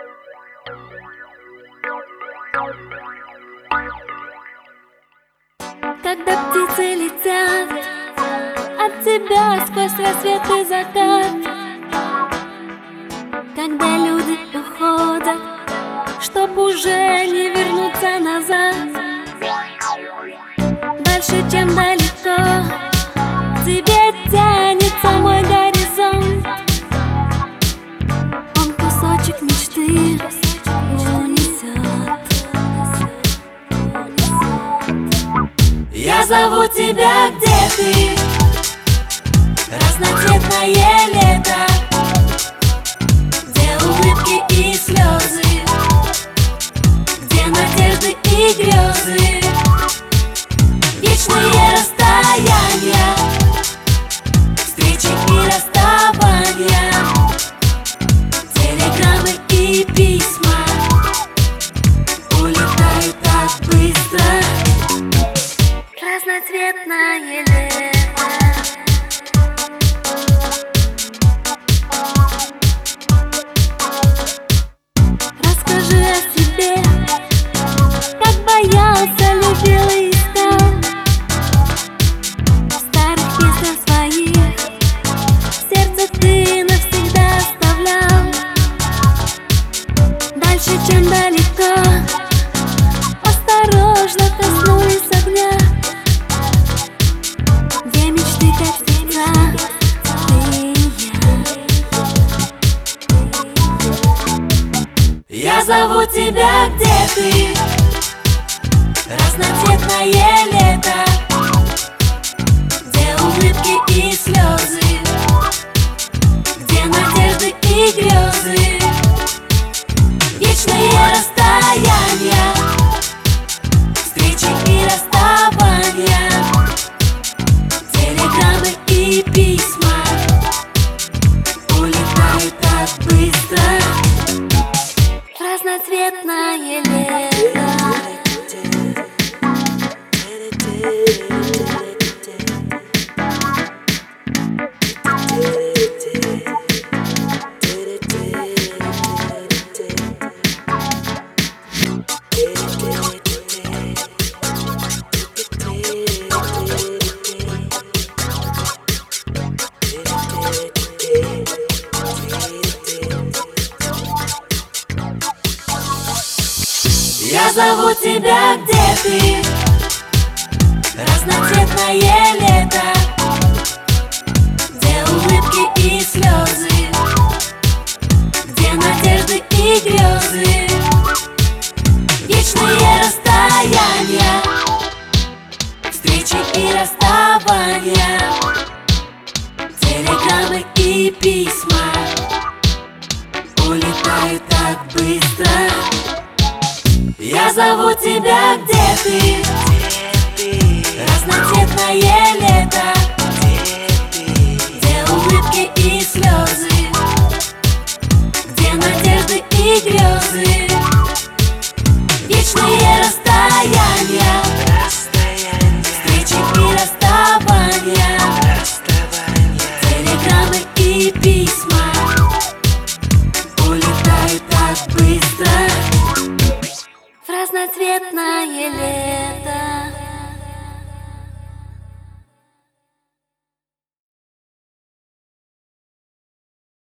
Когда птицы летят от тебя сквозь рассвет и закат, когда люди уходят, чтоб уже не вернуться назад, дальше, чем далеко, к тебе тянется мой горизонт. Он кусочек мечты унесет. Я зову тебя, где ты? Разноцветное лето, где улыбки и слезы, где надежды и грезы, вечные расстояния, встречи и расставания, телеграммы и письма улетают так быстро. Разноцветное лето. Расскажи о себе, как боялся, любил и искал. В старых песнях своих сердце ты навсегда оставлял. Дальше, чем далеко, осторожно коснулись огня, где мечты, как птица, ты и я. Я зову тебя, где ты? Разноцветное лето, где улыбки и слезы, где надежды и грезы, вечные расстояния, встречи и расставания, телеграммы и письма улетают так быстро. Разноцветное лето. Я зову тебя, где ты? Разноцветное лето, где улыбки и слезы, где надежды и грезы, вечные расстояния, встречи и расставания, телеграммы и письма улетают так быстро. Я зову тебя, где ты? Разноцветное лето, где улыбки и слезы,